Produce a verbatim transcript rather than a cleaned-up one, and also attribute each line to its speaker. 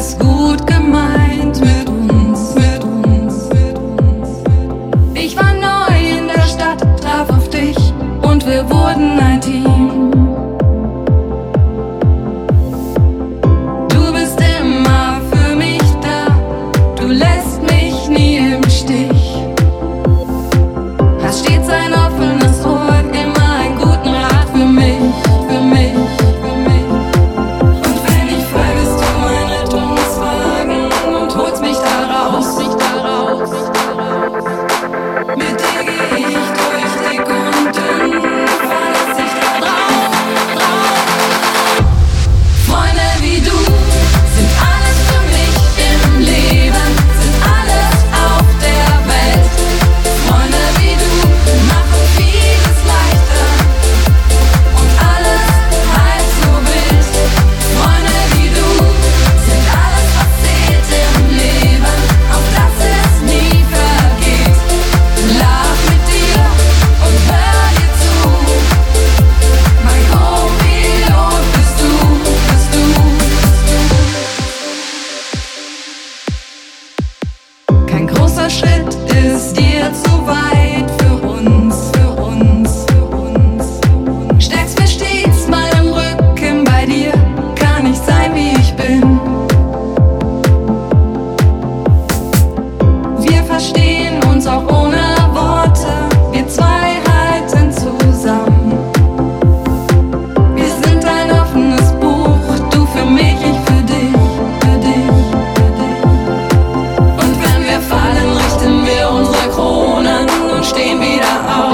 Speaker 1: es gut gemeint mit uns, mit uns, mit uns. Ich war neu in der Stadt, traf auf dich und wir wurden ein Team. Du bist immer für mich da, du lässt mich nie im Stich. Hast stets ein offenes Ohr, immer einen guten Rat für mich, für mich, für mich. Und wenn ich fall, bist du mein Rettungswagen und holst mich da raus, mich da raus. Mit dir geh ich durch dick und dünn, verlass dich da drauf, drauf. Freunde wie du sind alles für mich im Leben, sind alles auf der Welt. Freunde wie du machen vieles leichter und alles halb so wild. Freunde wie du sind alles, was zählt im Leben, auf das es nie vergeht. Lach mit dir und hör dir zu. Mein Co-Pilot bist du, bist du, bist du. Kein großer Schritt ist dir zu weit für uns, für uns, für uns. Stärkst mir stets meinen Rücken, bei dir kann ich sein, wie ich bin. Wir verstehen uns auch ohne Worte, wir zwei halten zusammen. Wir sind ein offenes Buch, du für mich, ich für dich, für dich, für dich. Und wenn wir fallen, richten wir unsere Kronen und stehen wieder auf.